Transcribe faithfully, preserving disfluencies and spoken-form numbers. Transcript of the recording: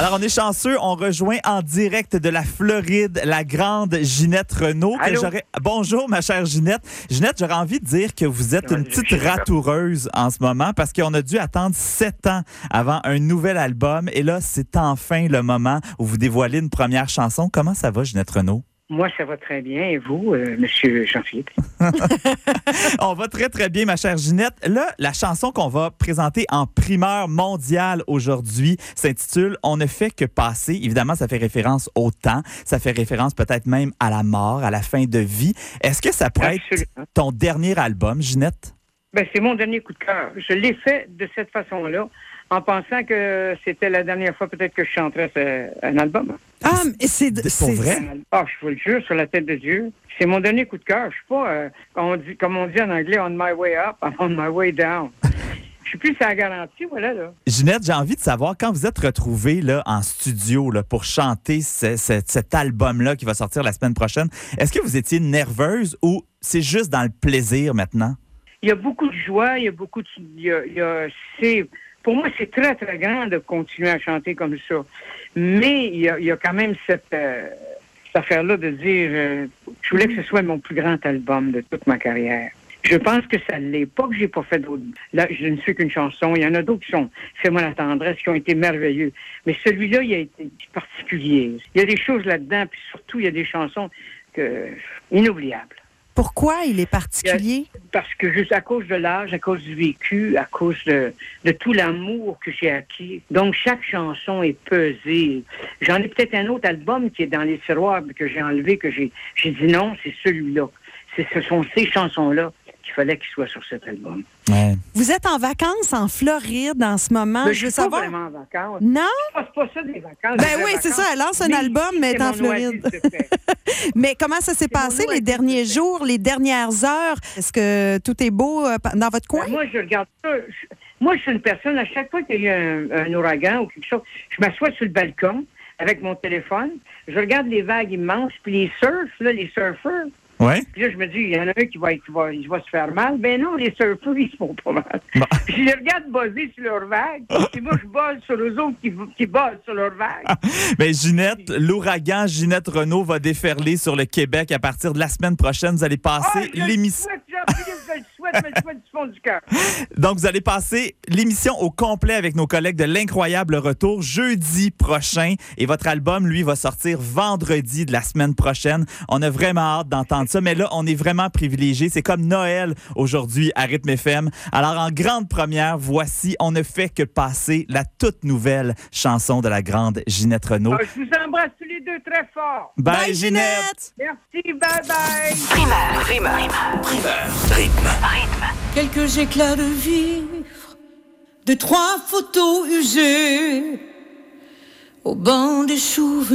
Alors, on est chanceux. On rejoint en direct de la Floride la grande Ginette Renault. Que j'aurais... Bonjour, ma chère Ginette. Ginette, j'aurais envie de dire que vous êtes une petite ratoureuse en ce moment parce qu'on a dû attendre sept ans avant un nouvel album. Et là, c'est enfin le moment où vous dévoilez une première chanson. Comment ça va, Ginette Renault? Moi, ça va très bien. Et vous, euh, Monsieur Jean-Philippe? On va très, très bien, ma chère Ginette. Là, la chanson qu'on va présenter en primeur mondiale aujourd'hui s'intitule « On ne fait que passer ». Évidemment, ça fait référence au temps. Ça fait référence peut-être même à la mort, à la fin de vie. Est-ce que ça pourrait Absolument. être ton dernier album, Ginette? Ben, c'est mon dernier coup de cœur. Je l'ai fait de cette façon-là, en pensant que c'était la dernière fois peut-être que je chanterais ce, un album. Ah, mais c'est... C'est pour vrai? Ah, je vous le jure, sur la tête de Dieu. C'est mon dernier coup de cœur. Je suis pas, euh, comme, on dit, comme on dit en anglais, on my way up, I'm on my way down. Je suis plus à la garantie, voilà, là. Ginette, j'ai envie de savoir, quand vous êtes retrouvée là, en studio là, pour chanter ce, ce, cet album-là qui va sortir la semaine prochaine, est-ce que vous étiez nerveuse ou c'est juste dans le plaisir maintenant? Il y a beaucoup de joie, il y a beaucoup de... Il y a, il y a, c'est... Pour moi, c'est très, très grand de continuer à chanter comme ça. Mais il y a, il y a quand même cette, euh, cette affaire-là de dire euh, je voulais que ce soit mon plus grand album de toute ma carrière. Je pense que ça l'est. Pas que j'ai pas fait d'autres. Là, je ne suis qu'une chanson. Il y en a d'autres qui sont Fais-moi la tendresse, qui ont été merveilleux. Mais celui-là, il a été particulier. Il y a des choses là-dedans, puis surtout, il y a des chansons que, inoubliables. Pourquoi il est particulier? Parce que juste à cause de l'âge, à cause du vécu, à cause de, de tout l'amour que j'ai acquis. Donc, chaque chanson est pesée. J'en ai peut-être un autre album qui est dans les tiroirs, que j'ai enlevé, que j'ai, j'ai dit non, c'est celui-là. C'est, ce sont ces chansons-là qu'il fallait qu'ils soient sur cet album. Ouais. Vous êtes en vacances en Floride en ce moment. Mais je veux suis savoir. pas vraiment en vacances. Non? C'est pas ça des vacances. Ben oui, c'est ça. Elle lance un mais album, mais elle est en Floride. Mais comment ça s'est passé les derniers jours, les dernières heures? Est-ce que tout est beau euh, dans votre coin? Ben moi, je regarde ça. Je, moi, je suis une personne, à chaque fois qu'il y a un, un ouragan ou quelque chose, je m'assois sur le balcon avec mon téléphone, je regarde les vagues immenses, puis les surfs, là, les surfeurs. Ouais. Puis là, je me dis, il y en a un qui va, qui va, il va se faire mal. Ben non, les surfeurs, ils se font pas mal. Bah. Puis je les regarde buzzer sur leurs vagues. Puis moi, je buzz sur eux autres qui, qui buzzent sur leurs vagues. Bien, Ginette, l'ouragan Ginette Renault va déferler sur le Québec à partir de la semaine prochaine. Vous allez passer ah, l'émission... Je le souhaite, je le souhaite du fond du cœur. Donc, vous allez passer l'émission au complet avec nos collègues de l'Incroyable Retour jeudi prochain. Et votre album, lui, va sortir vendredi de la semaine prochaine. On a vraiment hâte d'entendre ça. Mais là, on est vraiment privilégiés. C'est comme Noël aujourd'hui à Rythme F M. Alors, en grande première, voici On ne fait que passer, la toute nouvelle chanson de la grande Ginette Renault. Ah, je vous embrasse tous les deux très fort. Bye, Bye Ginette! Merci, bye bye. Primeur, primeur, primeur, rythme, rythme. Quelques éclats de vivre, de trois photos usées au banc des souvenirs.